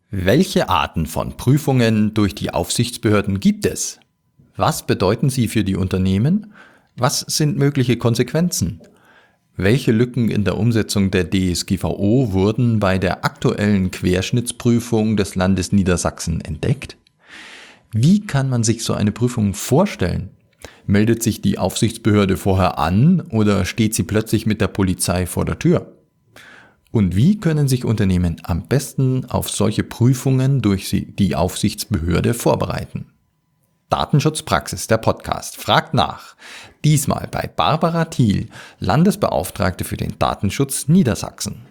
Welche Arten von Prüfungen durch die Aufsichtsbehörden gibt es? Was bedeuten sie für die Unternehmen? Was sind mögliche Konsequenzen? Welche Lücken in der Umsetzung der DSGVO wurden bei der aktuellen Querschnittsprüfung des Landes Niedersachsen entdeckt? Wie kann man sich so eine Prüfung vorstellen? Meldet sich die Aufsichtsbehörde vorher an oder steht sie plötzlich mit der Polizei vor der Tür? Und wie können sich Unternehmen am besten auf solche Prüfungen durch die Aufsichtsbehörde vorbereiten? Datenschutzpraxis, der Podcast, fragt nach. Diesmal bei Barbara Thiel, Landesbeauftragte für den Datenschutz Niedersachsen.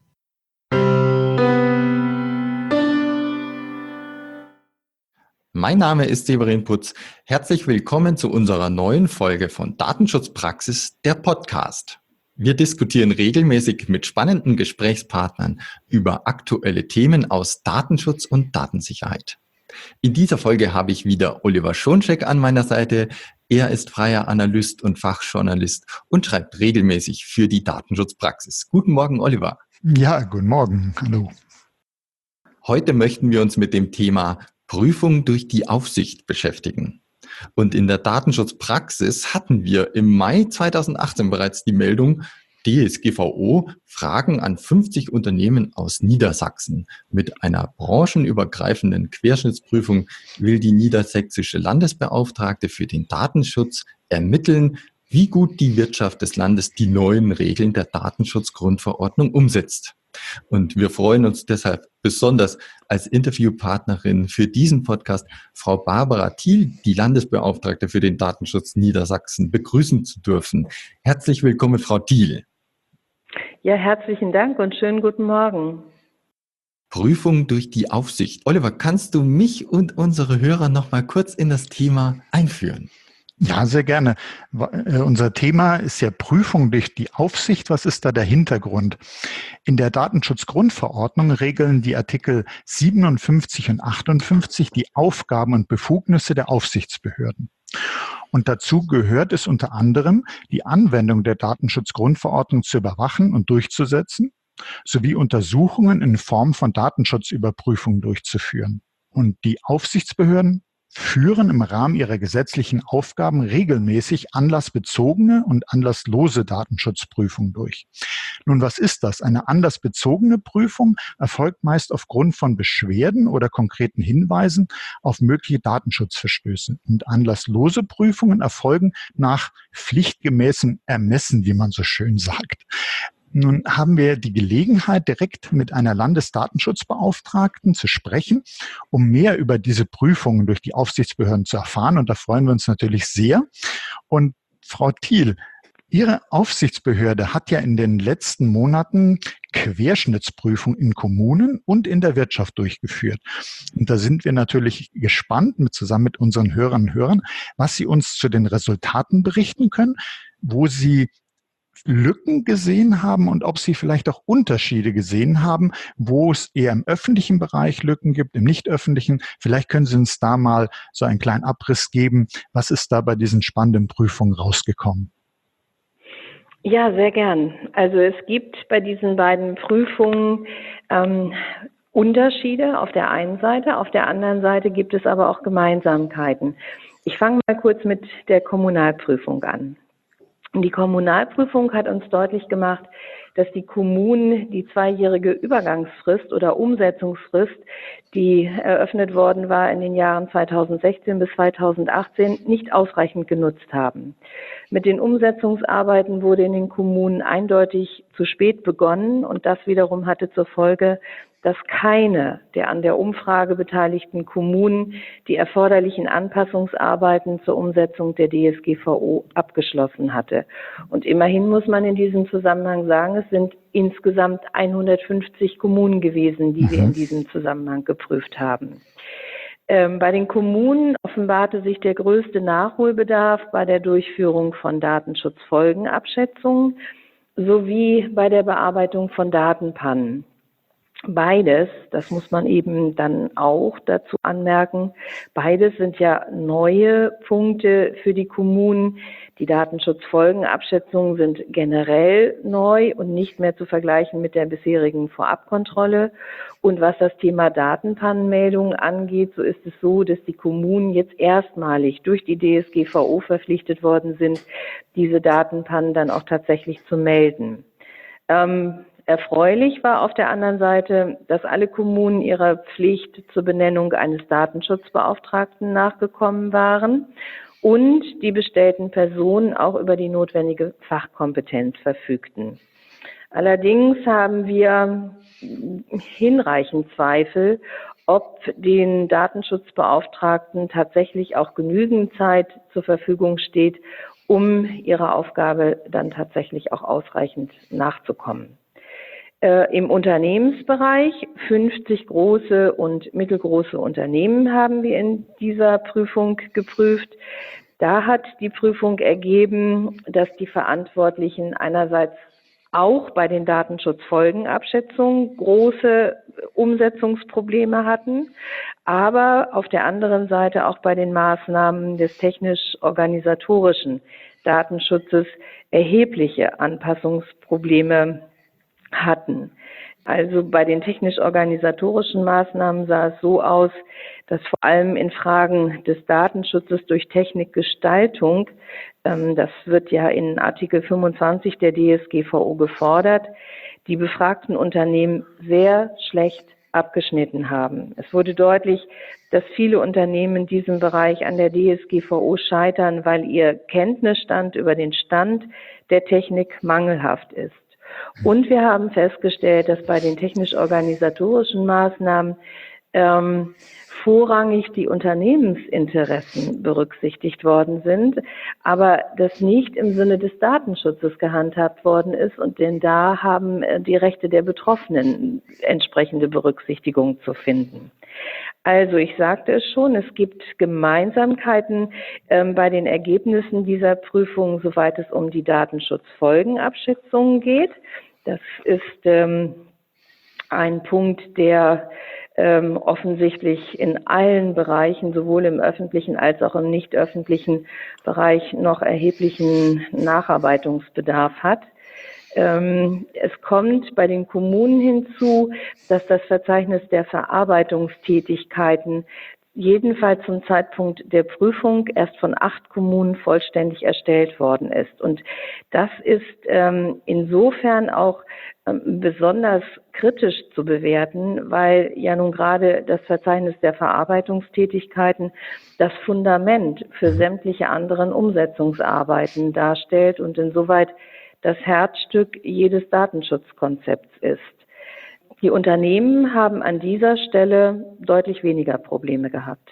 Mein Name ist Severin Putz. Herzlich willkommen zu unserer neuen Folge von Datenschutzpraxis, der Podcast. Wir diskutieren regelmäßig mit spannenden Gesprächspartnern über aktuelle Themen aus Datenschutz und Datensicherheit. In dieser Folge habe ich wieder Oliver Schoncheck an meiner Seite. Er ist freier Analyst und Fachjournalist und schreibt regelmäßig für die Datenschutzpraxis. Guten Morgen, Oliver. Ja, guten Morgen. Hallo. Heute möchten wir uns mit dem Thema Prüfung durch die Aufsicht beschäftigen. Und in der Datenschutzpraxis hatten wir im Mai 2018 bereits die Meldung, DSGVO Fragen an 50 Unternehmen aus Niedersachsen. Mit einer branchenübergreifenden Querschnittsprüfung will die niedersächsische Landesbeauftragte für den Datenschutz ermitteln, wie gut die Wirtschaft des Landes die neuen Regeln der Datenschutzgrundverordnung umsetzt. Und wir freuen uns deshalb besonders als Interviewpartnerin für diesen Podcast Frau Barbara Thiel, die Landesbeauftragte für den Datenschutz Niedersachsen, begrüßen zu dürfen. Herzlich willkommen, Frau Thiel. Ja, herzlichen Dank und schönen guten Morgen. Prüfung durch die Aufsicht. Oliver, kannst du mich und unsere Hörer noch mal kurz in das Thema einführen? Ja, sehr gerne. Unser Thema ist ja Prüfung durch die Aufsicht. Was ist da der Hintergrund? In der Datenschutzgrundverordnung regeln die Artikel 57 und 58 die Aufgaben und Befugnisse der Aufsichtsbehörden. Und dazu gehört es unter anderem, die Anwendung der Datenschutzgrundverordnung zu überwachen und durchzusetzen, sowie Untersuchungen in Form von Datenschutzüberprüfungen durchzuführen. Und die Aufsichtsbehörden führen im Rahmen ihrer gesetzlichen Aufgaben regelmäßig anlassbezogene und anlasslose Datenschutzprüfungen durch. Nun, was ist das? Eine anlassbezogene Prüfung erfolgt meist aufgrund von Beschwerden oder konkreten Hinweisen auf mögliche Datenschutzverstöße. Und anlasslose Prüfungen erfolgen nach pflichtgemäßem Ermessen, wie man so schön sagt. Nun haben wir die Gelegenheit, direkt mit einer Landesdatenschutzbeauftragten zu sprechen, um mehr über diese Prüfungen durch die Aufsichtsbehörden zu erfahren. Und da freuen wir uns natürlich sehr. Und Frau Thiel, Ihre Aufsichtsbehörde hat ja in den letzten Monaten Querschnittsprüfungen in Kommunen und in der Wirtschaft durchgeführt. Und da sind wir natürlich gespannt, zusammen mit unseren Hörerinnen und Hörern, was Sie uns zu den Resultaten berichten können, wo Sie Lücken gesehen haben und ob Sie vielleicht auch Unterschiede gesehen haben, wo es eher im öffentlichen Bereich Lücken gibt, im nicht öffentlichen. Vielleicht können Sie uns da mal so einen kleinen Abriss geben. Was ist da bei diesen spannenden Prüfungen rausgekommen? Ja, sehr gern. Also es gibt bei diesen beiden Prüfungen Unterschiede auf der einen Seite, auf der anderen Seite gibt es aber auch Gemeinsamkeiten. Ich fange mal kurz mit der Kommunalprüfung an. Die Kommunalprüfung hat uns deutlich gemacht, dass die Kommunen die 2-jährige Übergangsfrist oder Umsetzungsfrist, die eröffnet worden war in den Jahren 2016 bis 2018, nicht ausreichend genutzt haben. Mit den Umsetzungsarbeiten wurde in den Kommunen eindeutig zu spät begonnen und das wiederum hatte zur Folge, dass keine der an der Umfrage beteiligten Kommunen die erforderlichen Anpassungsarbeiten zur Umsetzung der DSGVO abgeschlossen hatte. Und immerhin muss man in diesem Zusammenhang sagen, es sind insgesamt 150 Kommunen gewesen, die wir in diesem Zusammenhang geprüft haben. Bei den Kommunen offenbarte sich der größte Nachholbedarf bei der Durchführung von Datenschutzfolgenabschätzungen sowie bei der Bearbeitung von Datenpannen. Beides, das muss man eben dann auch dazu anmerken, beides sind ja neue Punkte für die Kommunen. Die Datenschutzfolgenabschätzungen sind generell neu und nicht mehr zu vergleichen mit der bisherigen Vorabkontrolle. Und was das Thema Datenpannenmeldungen angeht, so ist es so, dass die Kommunen jetzt erstmalig durch die DSGVO verpflichtet worden sind, diese Datenpannen dann auch tatsächlich zu melden. Erfreulich war auf der anderen Seite, dass alle Kommunen ihrer Pflicht zur Benennung eines Datenschutzbeauftragten nachgekommen waren und die bestellten Personen auch über die notwendige Fachkompetenz verfügten. Allerdings haben wir hinreichend Zweifel, ob den Datenschutzbeauftragten tatsächlich auch genügend Zeit zur Verfügung steht, um ihrer Aufgabe dann tatsächlich auch ausreichend nachzukommen. Im Unternehmensbereich 50 große und mittelgroße Unternehmen haben wir in dieser Prüfung geprüft. Da hat die Prüfung ergeben, dass die Verantwortlichen einerseits auch bei den Datenschutzfolgenabschätzungen große Umsetzungsprobleme hatten, aber auf der anderen Seite auch bei den Maßnahmen des technisch-organisatorischen Datenschutzes erhebliche Anpassungsprobleme hatten. Also bei den technisch-organisatorischen Maßnahmen sah es so aus, dass vor allem in Fragen des Datenschutzes durch Technikgestaltung, das wird ja in Artikel 25 der DSGVO gefordert, die befragten Unternehmen sehr schlecht abgeschnitten haben. Es wurde deutlich, dass viele Unternehmen in diesem Bereich an der DSGVO scheitern, weil ihr Kenntnisstand über den Stand der Technik mangelhaft ist. Und wir haben festgestellt, dass bei den technisch-organisatorischen Maßnahmen vorrangig die Unternehmensinteressen berücksichtigt worden sind, aber das nicht im Sinne des Datenschutzes gehandhabt worden ist und denn da haben die Rechte der Betroffenen entsprechende Berücksichtigung zu finden. Also ich sagte es schon, es gibt Gemeinsamkeiten bei den Ergebnissen dieser Prüfung, soweit es um die Datenschutzfolgenabschätzungen geht. Das ist ein Punkt, der offensichtlich in allen Bereichen, sowohl im öffentlichen als auch im nicht öffentlichen Bereich, noch erheblichen Nacharbeitungsbedarf hat. Es kommt bei den Kommunen hinzu, dass das Verzeichnis der Verarbeitungstätigkeiten jedenfalls zum Zeitpunkt der Prüfung erst von 8 Kommunen vollständig erstellt worden ist. Und das ist insofern auch besonders kritisch zu bewerten, weil ja nun gerade das Verzeichnis der Verarbeitungstätigkeiten das Fundament für sämtliche anderen Umsetzungsarbeiten darstellt und insoweit das Herzstück jedes Datenschutzkonzepts ist. Die Unternehmen haben an dieser Stelle deutlich weniger Probleme gehabt.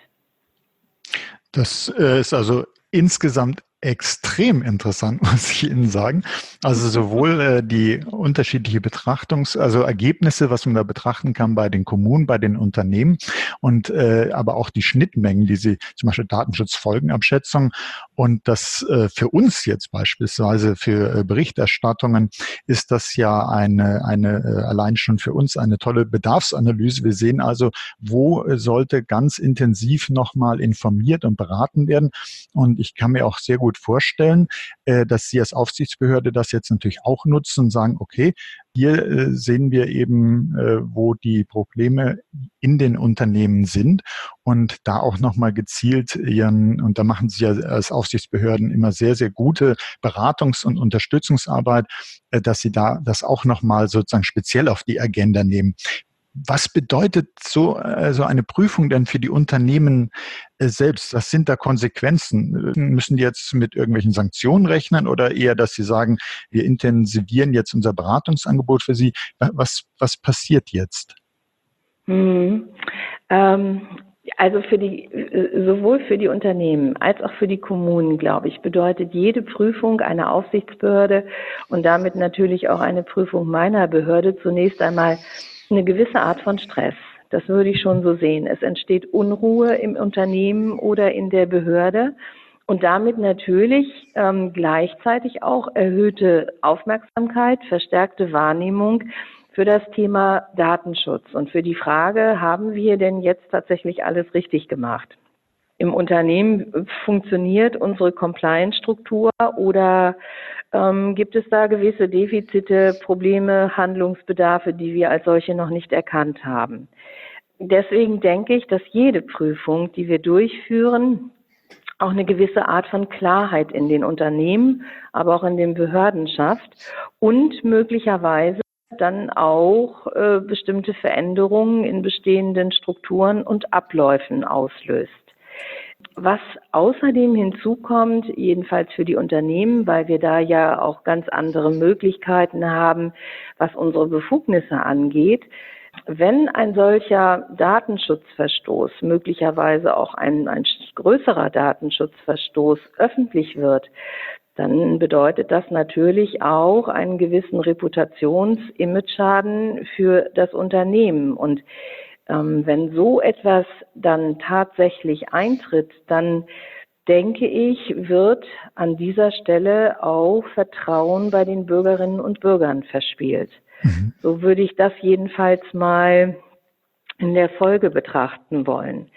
Das ist also insgesamt extrem interessant, muss ich Ihnen sagen. Also sowohl die unterschiedliche also Ergebnisse, was man da betrachten kann bei den Kommunen, bei den Unternehmen und aber auch die Schnittmengen, die sie zum Beispiel Datenschutzfolgenabschätzung und das für uns jetzt beispielsweise für Berichterstattungen ist das ja eine allein schon für uns eine tolle Bedarfsanalyse. Wir sehen also, wo sollte ganz intensiv nochmal informiert und beraten werden. Und ich kann mir auch sehr gut vorstellen, dass Sie als Aufsichtsbehörde das jetzt natürlich auch nutzen und sagen, okay, hier sehen wir eben, wo die Probleme in den Unternehmen sind und da auch nochmal gezielt und da machen Sie ja als Aufsichtsbehörden immer sehr, sehr gute Beratungs- und Unterstützungsarbeit, dass Sie da das auch nochmal sozusagen speziell auf die Agenda nehmen. Was bedeutet so eine Prüfung denn für die Unternehmen selbst? Was sind da Konsequenzen? Müssen die jetzt mit irgendwelchen Sanktionen rechnen oder eher, dass sie sagen, wir intensivieren jetzt unser Beratungsangebot für sie? Was passiert jetzt? Also sowohl für die Unternehmen als auch für die Kommunen, glaube ich, bedeutet jede Prüfung einer Aufsichtsbehörde und damit natürlich auch eine Prüfung meiner Behörde zunächst einmal eine gewisse Art von Stress. Das würde ich schon so sehen. Es entsteht Unruhe im Unternehmen oder in der Behörde und damit natürlich gleichzeitig auch erhöhte Aufmerksamkeit, verstärkte Wahrnehmung für das Thema Datenschutz und für die Frage, haben wir denn jetzt tatsächlich alles richtig gemacht? Im Unternehmen funktioniert unsere Compliance-Struktur oder gibt es da gewisse Defizite, Probleme, Handlungsbedarfe, die wir als solche noch nicht erkannt haben? Deswegen denke ich, dass jede Prüfung, die wir durchführen, auch eine gewisse Art von Klarheit in den Unternehmen, aber auch in den Behörden schafft und möglicherweise dann auch bestimmte Veränderungen in bestehenden Strukturen und Abläufen auslöst. Was außerdem hinzukommt, jedenfalls für die Unternehmen, weil wir da ja auch ganz andere Möglichkeiten haben, was unsere Befugnisse angeht, wenn ein solcher Datenschutzverstoß, möglicherweise auch ein größerer Datenschutzverstoß öffentlich wird, dann bedeutet das natürlich auch einen gewissen Reputations-Image-Schaden für das Unternehmen. Und wenn so etwas dann tatsächlich eintritt, dann denke ich, wird an dieser Stelle auch Vertrauen bei den Bürgerinnen und Bürgern verspielt. So würde ich das jedenfalls mal in der Folge betrachten wollen.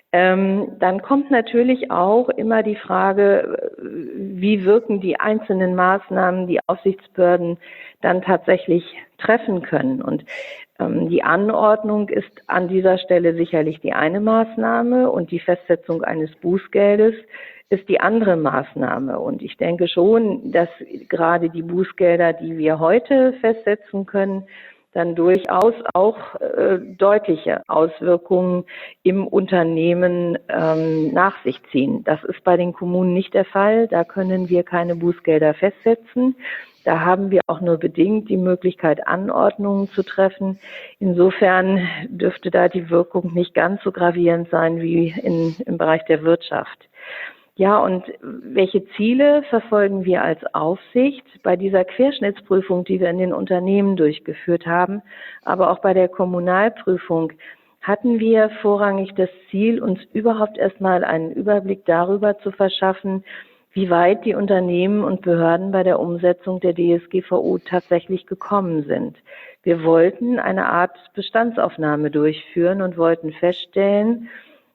Dann kommt natürlich auch immer die Frage, wie wirken die einzelnen Maßnahmen, die Aufsichtsbehörden dann tatsächlich treffen können. Und die Anordnung ist an dieser Stelle sicherlich die eine Maßnahme und die Festsetzung eines Bußgeldes ist die andere Maßnahme. Und ich denke schon, dass gerade die Bußgelder, die wir heute festsetzen können, dann durchaus auch deutliche Auswirkungen im Unternehmen nach sich ziehen. Das ist bei den Kommunen nicht der Fall. Da können wir keine Bußgelder festsetzen. Da haben wir auch nur bedingt die Möglichkeit, Anordnungen zu treffen. Insofern dürfte da die Wirkung nicht ganz so gravierend sein wie im Bereich der Wirtschaft. Ja, und welche Ziele verfolgen wir als Aufsicht bei dieser Querschnittsprüfung, die wir in den Unternehmen durchgeführt haben, aber auch bei der Kommunalprüfung? Hatten wir vorrangig das Ziel, uns überhaupt erstmal einen Überblick darüber zu verschaffen, wie weit die Unternehmen und Behörden bei der Umsetzung der DSGVO tatsächlich gekommen sind. Wir wollten eine Art Bestandsaufnahme durchführen und wollten feststellen,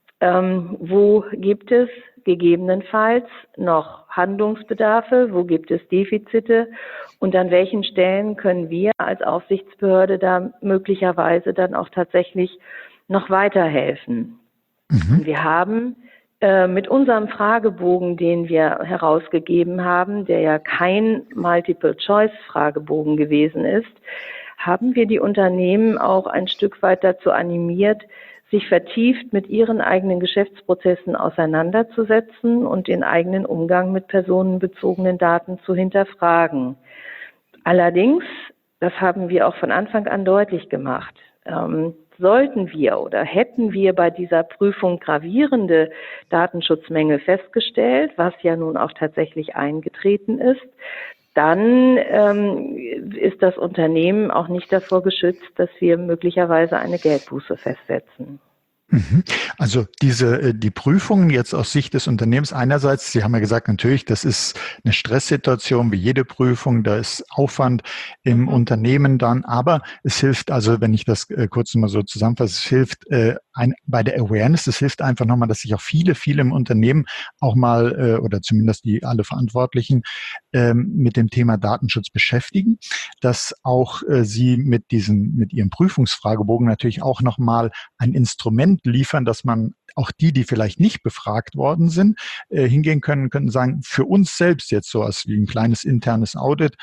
wo gibt es gegebenenfalls noch Handlungsbedarfe, wo gibt es Defizite und an welchen Stellen können wir als Aufsichtsbehörde da möglicherweise dann auch tatsächlich noch weiterhelfen. Wir haben mit unserem Fragebogen, den wir herausgegeben haben, der ja kein Multiple-Choice-Fragebogen gewesen ist, haben wir die Unternehmen auch ein Stück weit dazu animiert, sich vertieft mit ihren eigenen Geschäftsprozessen auseinanderzusetzen und den eigenen Umgang mit personenbezogenen Daten zu hinterfragen. Allerdings, das haben wir auch von Anfang an deutlich gemacht, sollten wir oder hätten wir bei dieser Prüfung gravierende Datenschutzmängel festgestellt, was ja nun auch tatsächlich eingetreten ist, dann ist das Unternehmen auch nicht davor geschützt, dass wir möglicherweise eine Geldbuße festsetzen. Also die Prüfungen jetzt aus Sicht des Unternehmens einerseits, Sie haben ja gesagt, natürlich, das ist eine Stresssituation wie jede Prüfung, da ist Aufwand im Unternehmen dann, aber es hilft, also wenn ich das kurz mal so zusammenfasse, es hilft bei der Awareness, es hilft einfach nochmal, dass sich auch viele im Unternehmen auch mal oder zumindest alle Verantwortlichen mit dem Thema Datenschutz beschäftigen, dass auch Sie mit Ihrem Prüfungsfragebogen natürlich auch nochmal ein Instrument liefern, dass man auch die vielleicht nicht befragt worden sind, hingehen können sagen, für uns selbst jetzt so als wie ein kleines internes Audit,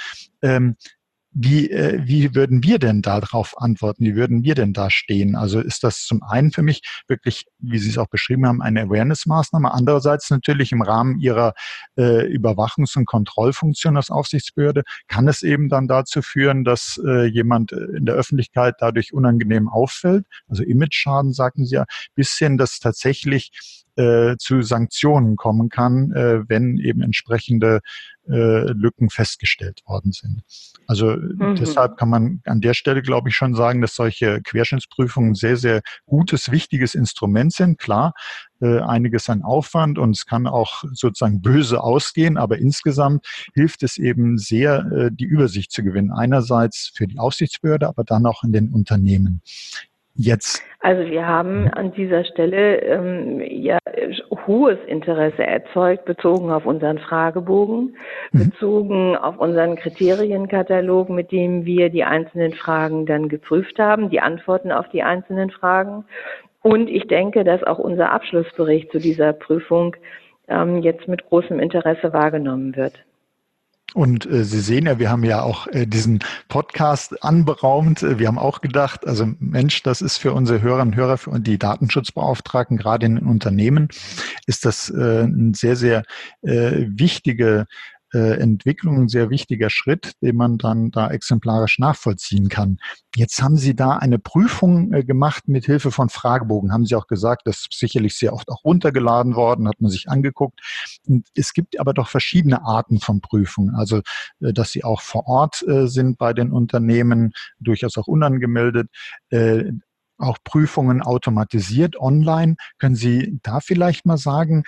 wie würden wir denn darauf antworten? Wie würden wir denn da stehen? Also ist das zum einen für mich wirklich, wie Sie es auch beschrieben haben, eine Awareness-Maßnahme. Andererseits natürlich im Rahmen Ihrer Überwachungs- und Kontrollfunktion als Aufsichtsbehörde kann es eben dann dazu führen, dass jemand in der Öffentlichkeit dadurch unangenehm auffällt. Also Image-Schaden, sagten Sie ja, bis hin, dass tatsächlich zu Sanktionen kommen kann, wenn eben entsprechende Lücken festgestellt worden sind. Also deshalb kann man an der Stelle, glaube ich, schon sagen, dass solche Querschnittsprüfungen ein sehr, sehr gutes, wichtiges Instrument sind. Klar, einiges an Aufwand und es kann auch sozusagen böse ausgehen, aber insgesamt hilft es eben sehr, die Übersicht zu gewinnen. Einerseits für die Aufsichtsbehörde, aber dann auch in den Unternehmen. Jetzt. Also wir haben an dieser Stelle hohes Interesse erzeugt, bezogen auf unseren Fragebogen, bezogen auf unseren Kriterienkatalog, mit dem wir die einzelnen Fragen dann geprüft haben, die Antworten auf die einzelnen Fragen. Und ich denke, dass auch unser Abschlussbericht zu dieser Prüfung jetzt mit großem Interesse wahrgenommen wird. Und Sie sehen ja, wir haben ja auch diesen Podcast anberaumt. Wir haben auch gedacht, also Mensch, das ist für unsere Hörerinnen und Hörer, für die Datenschutzbeauftragten, gerade in den Unternehmen, ist das ein sehr, sehr wichtige Entwicklung, ein sehr wichtiger Schritt, den man dann da exemplarisch nachvollziehen kann. Jetzt haben Sie da eine Prüfung gemacht mit Hilfe von Fragebogen. Haben Sie auch gesagt, das ist sicherlich sehr oft auch runtergeladen worden, hat man sich angeguckt. Und es gibt aber doch verschiedene Arten von Prüfungen. Also, dass Sie auch vor Ort sind bei den Unternehmen, durchaus auch unangemeldet. Auch Prüfungen automatisiert online. Können Sie da vielleicht mal sagen,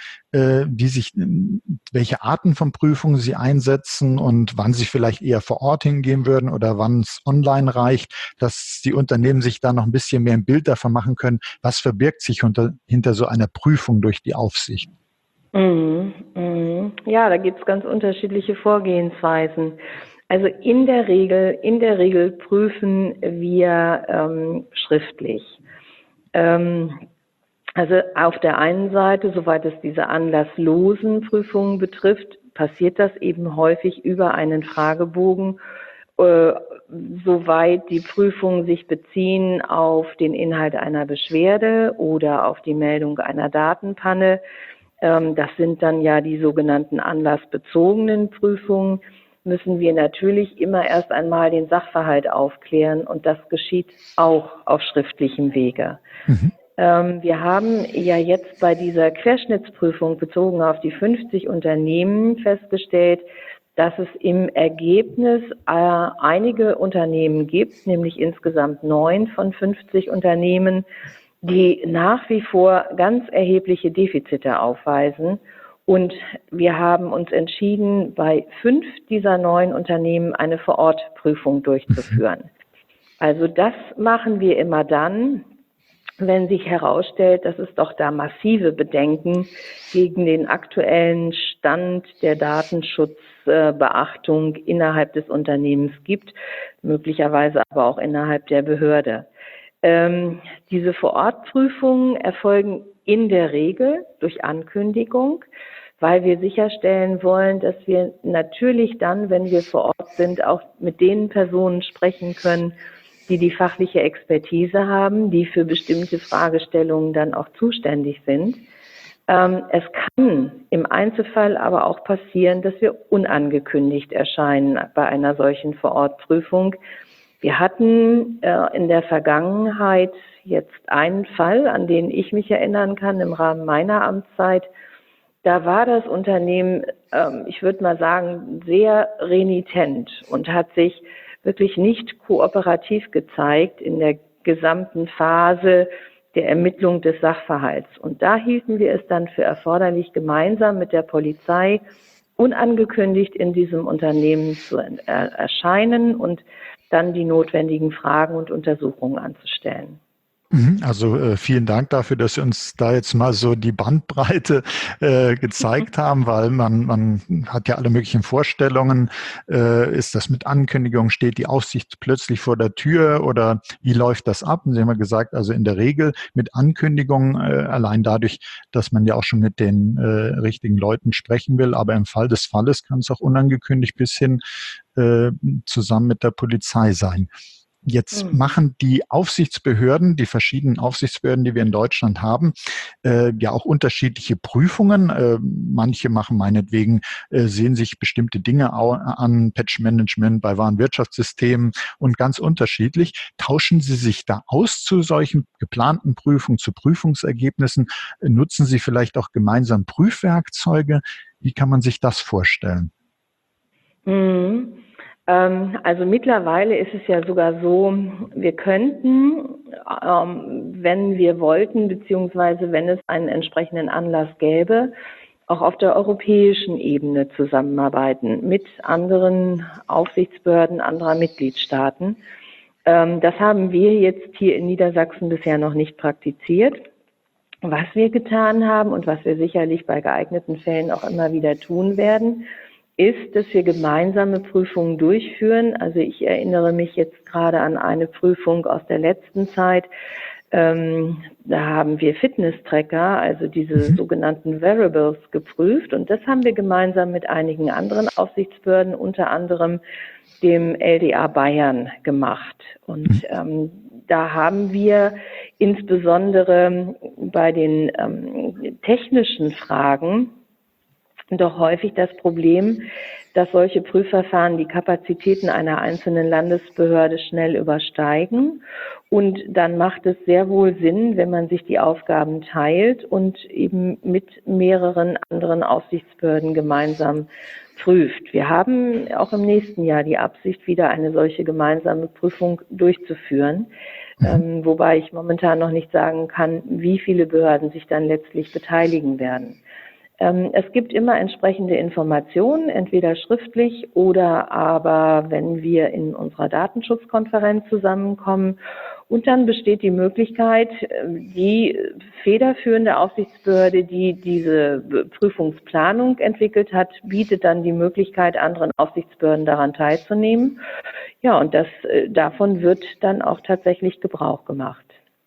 welche Arten von Prüfungen Sie einsetzen und wann Sie vielleicht eher vor Ort hingehen würden oder wann es online reicht, dass die Unternehmen sich da noch ein bisschen mehr ein Bild davon machen können, was verbirgt sich hinter so einer Prüfung durch die Aufsicht? Ja, da gibt es ganz unterschiedliche Vorgehensweisen. Also in der Regel prüfen wir schriftlich. Also auf der einen Seite, soweit es diese anlasslosen Prüfungen betrifft, passiert das eben häufig über einen Fragebogen, soweit die Prüfungen sich beziehen auf den Inhalt einer Beschwerde oder auf die Meldung einer Datenpanne. Das sind dann ja die sogenannten anlassbezogenen Prüfungen. Müssen wir natürlich immer erst einmal den Sachverhalt aufklären und das geschieht auch auf schriftlichem Wege. Wir haben ja jetzt bei dieser Querschnittsprüfung bezogen auf die 50 Unternehmen festgestellt, dass es im Ergebnis einige Unternehmen gibt, nämlich insgesamt 9 von 50 Unternehmen, die nach wie vor ganz erhebliche Defizite aufweisen. Und wir haben uns entschieden, bei 5 dieser 9 Unternehmen eine Vorortprüfung durchzuführen. Also das machen wir immer dann, wenn sich herausstellt, dass es doch da massive Bedenken gegen den aktuellen Stand der Datenschutzbeachtung innerhalb des Unternehmens gibt, möglicherweise aber auch innerhalb der Behörde. Diese Vorortprüfungen erfolgen in der Regel durch Ankündigung, weil wir sicherstellen wollen, dass wir natürlich dann, wenn wir vor Ort sind, auch mit den Personen sprechen können, die die fachliche Expertise haben, die für bestimmte Fragestellungen dann auch zuständig sind. Es kann im Einzelfall aber auch passieren, dass wir unangekündigt erscheinen bei einer solchen Vorortprüfung. Wir hatten in der Vergangenheit jetzt einen Fall, an den ich mich erinnern kann im Rahmen meiner Amtszeit. Da war das Unternehmen, ich würde mal sagen, sehr renitent und hat sich wirklich nicht kooperativ gezeigt in der gesamten Phase der Ermittlung des Sachverhalts. Und da hielten wir es dann für erforderlich, gemeinsam mit der Polizei unangekündigt in diesem Unternehmen zu erscheinen und dann die notwendigen Fragen und Untersuchungen anzustellen. Also vielen Dank dafür, dass Sie uns da jetzt mal so die Bandbreite gezeigt haben, weil man hat ja alle möglichen Vorstellungen. Ist das mit Ankündigung, steht die Aufsicht plötzlich vor der Tür oder wie läuft das ab? Und Sie haben ja gesagt, also in der Regel mit Ankündigung, allein dadurch, dass man ja auch schon mit den richtigen Leuten sprechen will, aber im Fall des Falles kann es auch unangekündigt bis hin zusammen mit der Polizei sein. Jetzt machen die Aufsichtsbehörden, die verschiedenen Aufsichtsbehörden, die wir in Deutschland haben, ja auch unterschiedliche Prüfungen. Manche machen meinetwegen, sehen sich bestimmte Dinge an, Patch-Management bei Warenwirtschaftssystemen und ganz unterschiedlich. Tauschen Sie sich da aus zu solchen geplanten Prüfungen, zu Prüfungsergebnissen? Nutzen Sie vielleicht auch gemeinsam Prüfwerkzeuge? Wie kann man sich das vorstellen? Also mittlerweile ist es ja sogar so, wir könnten, wenn wir wollten, beziehungsweise wenn es einen entsprechenden Anlass gäbe, auch auf der europäischen Ebene zusammenarbeiten mit anderen Aufsichtsbehörden anderer Mitgliedstaaten. Das haben wir jetzt hier in Niedersachsen bisher noch nicht praktiziert. Was wir getan haben und was wir sicherlich bei geeigneten Fällen auch immer wieder tun werden, ist, dass wir gemeinsame Prüfungen durchführen. Also ich erinnere mich jetzt gerade an eine Prüfung aus der letzten Zeit. Da haben wir Fitness-Tracker, also diese sogenannten Wearables, geprüft. Und das haben wir gemeinsam mit einigen anderen Aufsichtsbehörden, unter anderem dem LDA Bayern, gemacht. Und da haben wir insbesondere bei den technischen Fragen doch häufig das Problem, dass solche Prüfverfahren die Kapazitäten einer einzelnen Landesbehörde schnell übersteigen. Und dann macht es sehr wohl Sinn, wenn man sich die Aufgaben teilt und eben mit mehreren anderen Aufsichtsbehörden gemeinsam prüft. Wir haben auch im nächsten Jahr die Absicht, wieder eine solche gemeinsame Prüfung durchzuführen. Wobei ich momentan noch nicht sagen kann, wie viele Behörden sich dann letztlich beteiligen werden. Es gibt immer entsprechende Informationen, entweder schriftlich oder aber, wenn wir in unserer Datenschutzkonferenz zusammenkommen. Und dann besteht die Möglichkeit, die federführende Aufsichtsbehörde, die diese Prüfungsplanung entwickelt hat, bietet dann die Möglichkeit, anderen Aufsichtsbehörden daran teilzunehmen. Ja, und davon wird dann auch tatsächlich Gebrauch gemacht.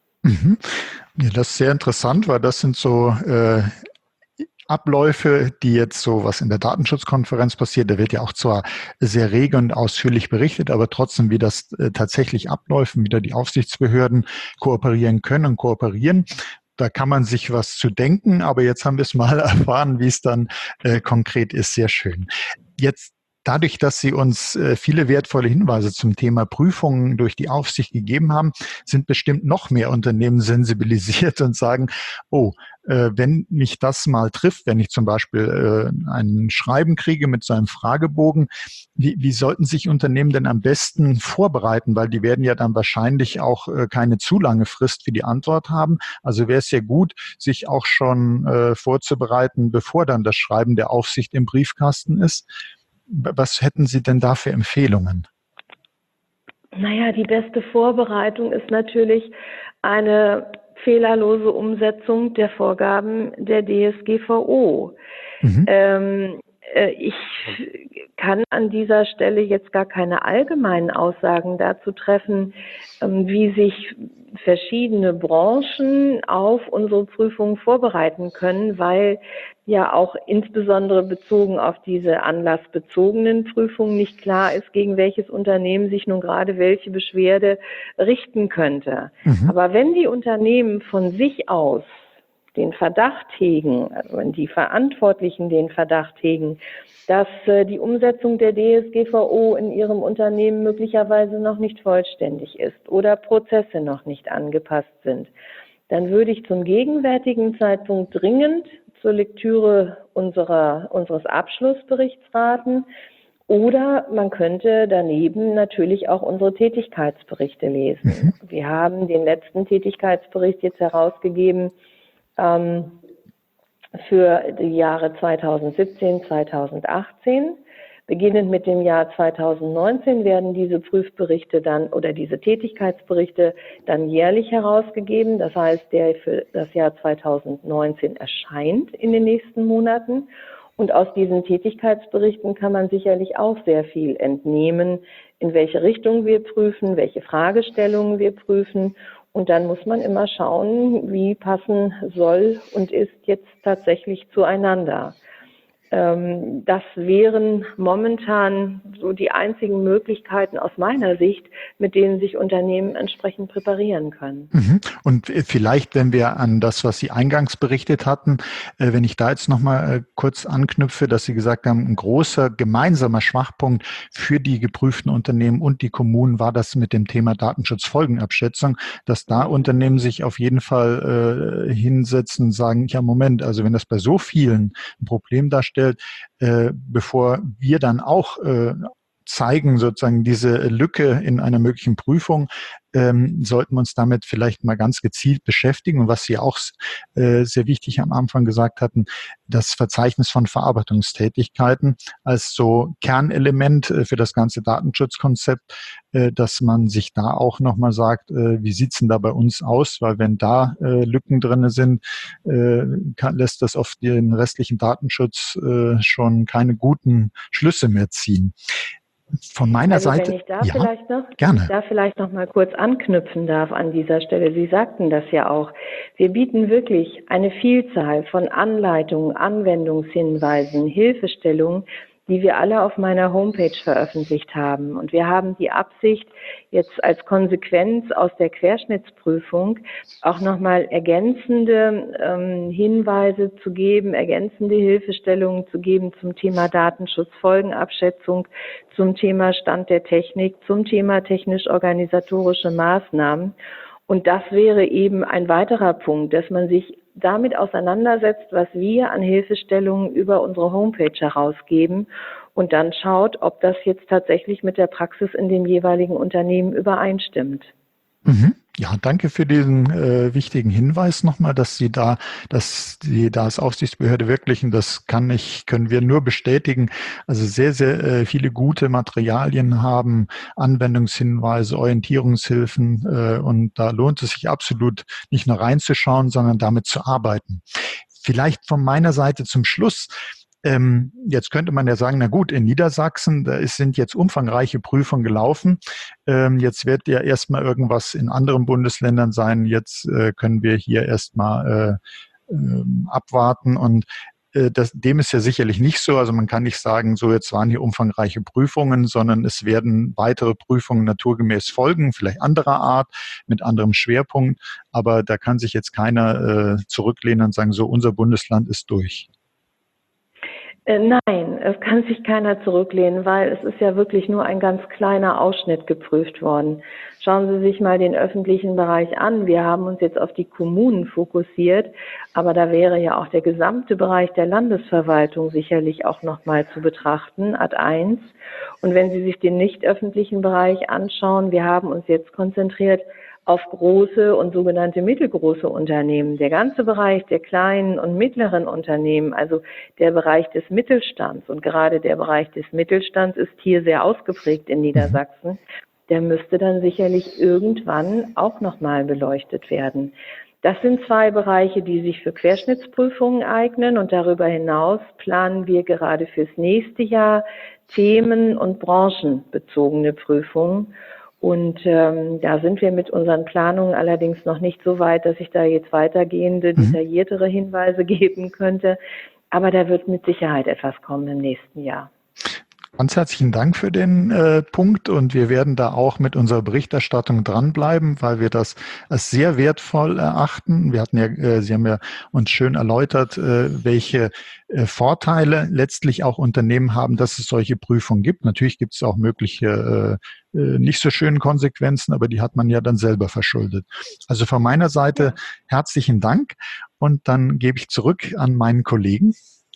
Ja, das ist sehr interessant, weil das sind so Abläufe, die jetzt so, was in der Datenschutzkonferenz passiert, da wird ja auch zwar sehr rege und ausführlich berichtet, aber trotzdem, wie das tatsächlich abläuft, wie da die Aufsichtsbehörden kooperieren können und kooperieren. Da kann man sich was zu denken, aber jetzt haben wir es mal erfahren, wie es dann konkret ist. Sehr schön. Jetzt dadurch, dass Sie uns viele wertvolle Hinweise zum Thema Prüfungen durch die Aufsicht gegeben haben, sind bestimmt noch mehr Unternehmen sensibilisiert und sagen, oh, wenn mich das mal trifft, wenn ich zum Beispiel ein Schreiben kriege mit so einem Fragebogen, wie sollten sich Unternehmen denn am besten vorbereiten? Weil die werden ja dann wahrscheinlich auch keine zu lange Frist für die Antwort haben. Also wäre es ja gut, sich auch schon vorzubereiten, bevor dann das Schreiben der Aufsicht im Briefkasten ist. Was hätten Sie denn da für Empfehlungen? Naja, die beste Vorbereitung ist natürlich eine fehlerlose Umsetzung der Vorgaben der DSGVO. Ich kann an dieser Stelle jetzt gar keine allgemeinen Aussagen dazu treffen, wie sich verschiedene Branchen auf unsere Prüfungen vorbereiten können, weil ja auch insbesondere bezogen auf diese anlassbezogenen Prüfungen nicht klar ist, gegen welches Unternehmen sich nun gerade welche Beschwerde richten könnte. Aber wenn die Unternehmen von sich aus den Verdacht hegen, also wenn die Verantwortlichen den Verdacht hegen, dass die Umsetzung der DSGVO in ihrem Unternehmen möglicherweise noch nicht vollständig ist oder Prozesse noch nicht angepasst sind, dann würde ich zum gegenwärtigen Zeitpunkt dringend zur Lektüre unseres Abschlussberichts raten. Oder man könnte daneben natürlich auch unsere Tätigkeitsberichte lesen. Wir haben den letzten Tätigkeitsbericht jetzt herausgegeben für die Jahre 2017, 2018. Beginnend mit dem Jahr 2019 werden diese Prüfberichte dann oder diese Tätigkeitsberichte dann jährlich herausgegeben. Das heißt, der für das Jahr 2019 erscheint in den nächsten Monaten. Und aus diesen Tätigkeitsberichten kann man sicherlich auch sehr viel entnehmen, in welche Richtung wir prüfen, welche Fragestellungen wir prüfen. Und dann muss man immer schauen, wie passen soll und ist jetzt tatsächlich zueinander. Das wären momentan so die einzigen Möglichkeiten aus meiner Sicht, mit denen sich Unternehmen entsprechend präparieren können. Und vielleicht, wenn wir an das, was Sie eingangs berichtet hatten, wenn ich da jetzt nochmal kurz anknüpfe, dass Sie gesagt haben, ein großer gemeinsamer Schwachpunkt für die geprüften Unternehmen und die Kommunen war das mit dem Thema Datenschutzfolgenabschätzung, dass da Unternehmen sich auf jeden Fall hinsetzen und sagen, ja Moment, also wenn das bei so vielen ein Problem darstellt, bevor wir dann auch zeigen, sozusagen diese Lücke in einer möglichen Prüfung, sollten wir uns damit vielleicht mal ganz gezielt beschäftigen. Und was Sie auch sehr wichtig am Anfang gesagt hatten, das Verzeichnis von Verarbeitungstätigkeiten als so Kernelement für das ganze Datenschutzkonzept, dass man sich da auch nochmal sagt, wie sieht's denn da bei uns aus? Weil wenn da Lücken drinne sind, lässt das auf den restlichen Datenschutz schon keine guten Schlüsse mehr ziehen. Von meiner Seite, wenn ich da gerne. vielleicht noch mal kurz anknüpfen darf an dieser Stelle. Sie sagten das ja auch. Wir bieten wirklich eine Vielzahl von Anleitungen, Anwendungshinweisen, Hilfestellungen, die wir alle auf meiner Homepage veröffentlicht haben. Und wir haben die Absicht, jetzt als Konsequenz aus der Querschnittsprüfung auch nochmal ergänzende Hinweise zu geben, ergänzende Hilfestellungen zu geben zum Thema Datenschutzfolgenabschätzung, zum Thema Stand der Technik, zum Thema technisch-organisatorische Maßnahmen. Und das wäre eben ein weiterer Punkt, dass man sich damit auseinandersetzt, was wir an Hilfestellungen über unsere Homepage herausgeben und dann schaut, ob das jetzt tatsächlich mit der Praxis in dem jeweiligen Unternehmen übereinstimmt. Ja, danke für diesen wichtigen Hinweis nochmal, dass Sie da als Aufsichtsbehörde wirklich, und das können wir nur bestätigen, also sehr, sehr viele gute Materialien haben, Anwendungshinweise, Orientierungshilfen, und da lohnt es sich absolut nicht nur reinzuschauen, sondern damit zu arbeiten. Vielleicht von meiner Seite zum Schluss. Jetzt könnte man ja sagen, na gut, in Niedersachsen, sind jetzt umfangreiche Prüfungen gelaufen. Jetzt wird ja erstmal irgendwas in anderen Bundesländern sein. Jetzt können wir hier erstmal abwarten und dem ist ja sicherlich nicht so. Also man kann nicht sagen, so jetzt waren hier umfangreiche Prüfungen, sondern es werden weitere Prüfungen naturgemäß folgen, vielleicht anderer Art, mit anderem Schwerpunkt. Aber da kann sich jetzt keiner zurücklehnen und sagen, so unser Bundesland ist durch. Nein, es kann sich keiner zurücklehnen, weil es ist ja wirklich nur ein ganz kleiner Ausschnitt geprüft worden. Schauen Sie sich mal den öffentlichen Bereich an. Wir haben uns jetzt auf die Kommunen fokussiert, aber da wäre ja auch der gesamte Bereich der Landesverwaltung sicherlich auch nochmal zu betrachten, Ad 1. Und wenn Sie sich den nicht öffentlichen Bereich anschauen, wir haben uns jetzt konzentriert auf große und sogenannte mittelgroße Unternehmen. Der ganze Bereich der kleinen und mittleren Unternehmen, also der Bereich des Mittelstands, und gerade der Bereich des Mittelstands ist hier sehr ausgeprägt in Niedersachsen, der müsste dann sicherlich irgendwann auch nochmal beleuchtet werden. Das sind zwei Bereiche, die sich für Querschnittsprüfungen eignen, und darüber hinaus planen wir gerade fürs nächste Jahr themen- und branchenbezogene Prüfungen. Und da sind wir mit unseren Planungen allerdings noch nicht so weit, dass ich da jetzt weitergehende, detailliertere Hinweise geben könnte. Aber da wird mit Sicherheit etwas kommen im nächsten Jahr. Ganz herzlichen Dank für den Punkt, und wir werden da auch mit unserer Berichterstattung dranbleiben, weil wir das als sehr wertvoll erachten. Wir hatten ja, Sie haben ja uns schön erläutert, welche Vorteile letztlich auch Unternehmen haben, dass es solche Prüfungen gibt. Natürlich gibt es auch mögliche nicht so schönen Konsequenzen, aber die hat man ja dann selber verschuldet. Also von meiner Seite herzlichen Dank, und dann gebe ich zurück an meinen Kollegen.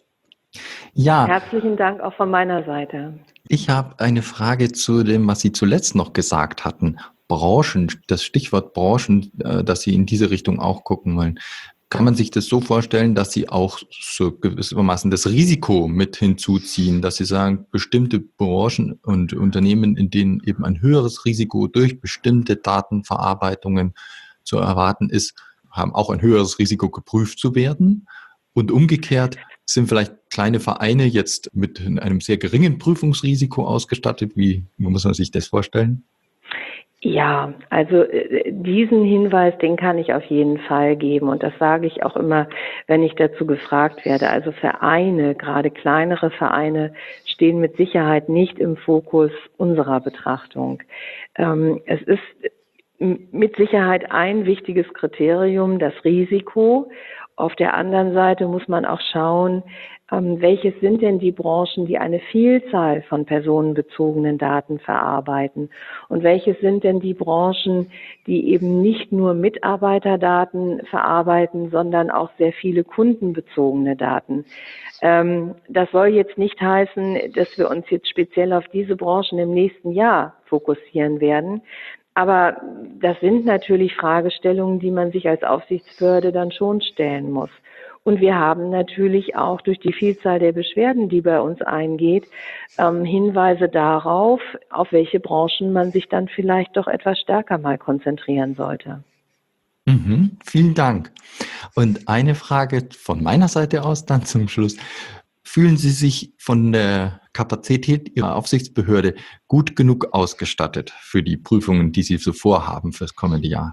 Ja, Herzlichen Dank auch von meiner Seite. ich habe eine Frage zu dem, was Sie zuletzt noch gesagt hatten. Branchen, das Stichwort Branchen, dass Sie in diese Richtung auch gucken wollen. Kann man sich das so vorstellen, dass Sie auch so gewissermaßen das Risiko mit hinzuziehen, dass Sie sagen, bestimmte Branchen und Unternehmen, in denen eben ein höheres Risiko durch bestimmte Datenverarbeitungen zu erwarten ist, haben auch ein höheres Risiko, geprüft zu werden? Und umgekehrt sind vielleicht kleine Vereine jetzt mit einem sehr geringen Prüfungsrisiko ausgestattet? Wie muss man sich das vorstellen? Ja, also diesen Hinweis, den kann ich auf jeden Fall geben und das sage ich auch immer, wenn ich dazu gefragt werde. Also Vereine, gerade kleinere Vereine, stehen mit Sicherheit nicht im Fokus unserer Betrachtung. Es ist mit Sicherheit ein wichtiges Kriterium, das Risiko. Auf der anderen Seite muss man auch schauen, welches sind denn die Branchen, die eine Vielzahl von personenbezogenen Daten verarbeiten? Und welches sind denn die Branchen, die eben nicht nur Mitarbeiterdaten verarbeiten, sondern auch sehr viele kundenbezogene Daten? Das soll jetzt nicht heißen, dass wir uns jetzt speziell auf diese Branchen im nächsten Jahr fokussieren werden. Aber das sind natürlich Fragestellungen, die man sich als Aufsichtsbehörde dann schon stellen muss. Und wir haben natürlich auch durch die Vielzahl der Beschwerden, die bei uns eingeht, Hinweise darauf, auf welche Branchen man sich dann vielleicht doch etwas stärker mal konzentrieren sollte. Vielen Dank. Und eine Frage von meiner Seite aus dann zum Schluss. Fühlen Sie sich von der Kapazität Ihrer Aufsichtsbehörde gut genug ausgestattet für die Prüfungen, die Sie so vorhaben fürs kommende Jahr?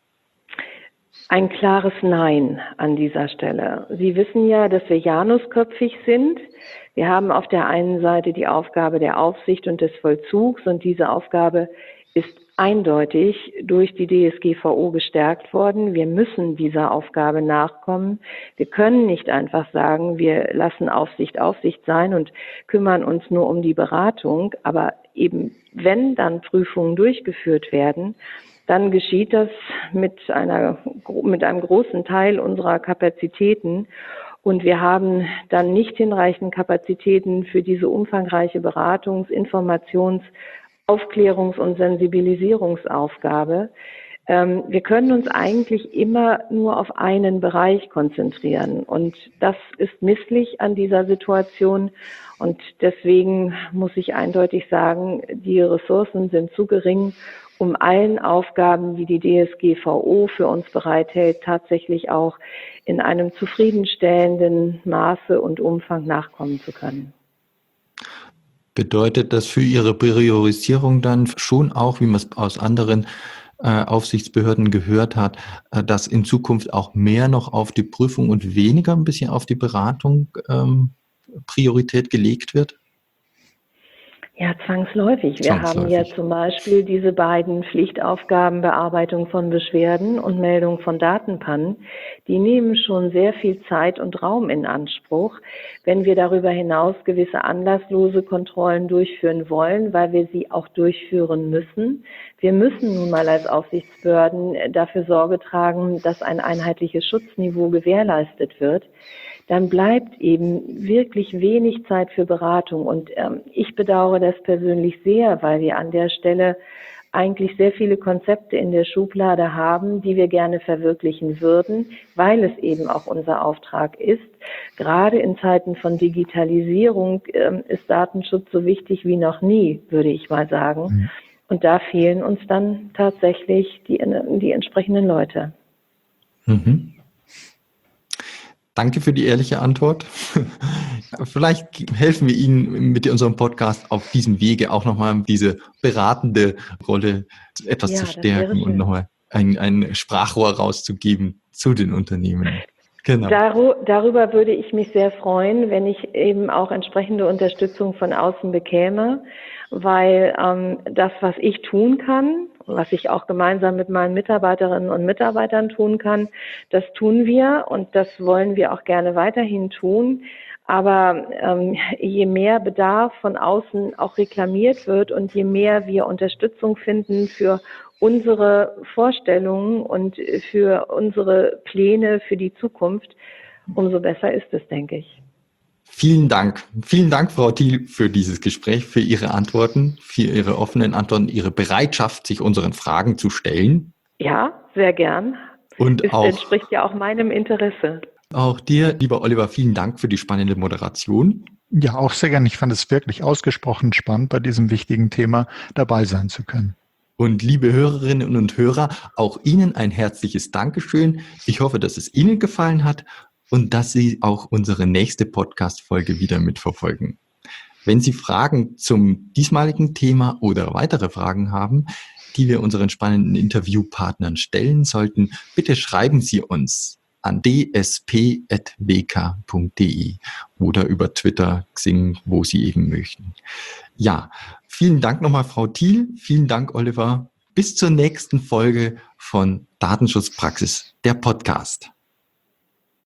Ein klares Nein an dieser Stelle. Sie wissen ja, dass wir janusköpfig sind. Wir haben auf der einen Seite die Aufgabe der Aufsicht und des Vollzugs und diese Aufgabe ist eindeutig durch die DSGVO gestärkt worden. Wir müssen dieser Aufgabe nachkommen. Wir können nicht einfach sagen, wir lassen Aufsicht Aufsicht sein und kümmern uns nur um die Beratung. Aber eben, wenn dann Prüfungen durchgeführt werden, dann geschieht das mit einem großen Teil unserer Kapazitäten. Und wir haben dann nicht hinreichend Kapazitäten für diese umfangreiche Beratungs-, Informations-, Aufklärungs- und Sensibilisierungsaufgabe. Wir können uns eigentlich immer nur auf einen Bereich konzentrieren. Und das ist misslich an dieser Situation. Und deswegen muss ich eindeutig sagen, die Ressourcen sind zu gering, um allen Aufgaben, die die DSGVO für uns bereithält, tatsächlich auch in einem zufriedenstellenden Maße und Umfang nachkommen zu können. Bedeutet das für Ihre Priorisierung dann schon auch, wie man es aus anderen Aufsichtsbehörden gehört hat, dass in Zukunft auch mehr noch auf die Prüfung und weniger ein bisschen auf die Beratung Priorität gelegt wird? Ja, zwangsläufig. Wir haben ja zum Beispiel diese beiden Pflichtaufgaben Bearbeitung von Beschwerden und Meldung von Datenpannen. Die nehmen schon sehr viel Zeit und Raum in Anspruch, wenn wir darüber hinaus gewisse anlasslose Kontrollen durchführen wollen, weil wir sie auch durchführen müssen. Wir müssen nun mal als Aufsichtsbehörden dafür Sorge tragen, dass ein einheitliches Schutzniveau gewährleistet wird. Dann bleibt eben wirklich wenig Zeit für Beratung. Und ich bedauere das persönlich sehr, weil wir an der Stelle eigentlich sehr viele Konzepte in der Schublade haben, die wir gerne verwirklichen würden, weil es eben auch unser Auftrag ist. Gerade in Zeiten von Digitalisierung ist Datenschutz so wichtig wie noch nie, würde ich mal sagen. Und da fehlen uns dann tatsächlich die entsprechenden Leute. Danke für die ehrliche Antwort. Vielleicht helfen wir Ihnen mit unserem Podcast auf diesem Wege auch nochmal diese beratende Rolle etwas zu stärken und nochmal ein Sprachrohr rauszugeben zu den Unternehmen. Genau. Darüber würde ich mich sehr freuen, wenn ich eben auch entsprechende Unterstützung von außen bekäme, weil das, was ich tun kann, was ich auch gemeinsam mit meinen Mitarbeiterinnen und Mitarbeitern tun kann, das tun wir und das wollen wir auch gerne weiterhin tun. Aber je mehr Bedarf von außen auch reklamiert wird und je mehr wir Unterstützung finden für unsere Vorstellungen und für unsere Pläne für die Zukunft, umso besser ist es, denke ich. Vielen Dank. Vielen Dank, Frau Thiel, für dieses Gespräch, für Ihre Antworten, für Ihre offenen Antworten, Ihre Bereitschaft, sich unseren Fragen zu stellen. Ja, sehr gern. Und es entspricht ja auch meinem Interesse. Auch dir, lieber Oliver, vielen Dank für die spannende Moderation. Ja, auch sehr gern. Ich fand es wirklich ausgesprochen spannend, bei diesem wichtigen Thema dabei sein zu können. Und liebe Hörerinnen und Hörer, auch Ihnen ein herzliches Dankeschön. Ich hoffe, dass es Ihnen gefallen hat und dass Sie auch unsere nächste Podcast-Folge wieder mitverfolgen. Wenn Sie Fragen zum diesmaligen Thema oder weitere Fragen haben, die wir unseren spannenden Interviewpartnern stellen sollten, bitte schreiben Sie uns an dsp@wk.de oder über Twitter, Xing, wo Sie eben möchten. Ja, vielen Dank nochmal, Frau Thiel. Vielen Dank, Oliver. Bis zur nächsten Folge von Datenschutzpraxis, der Podcast.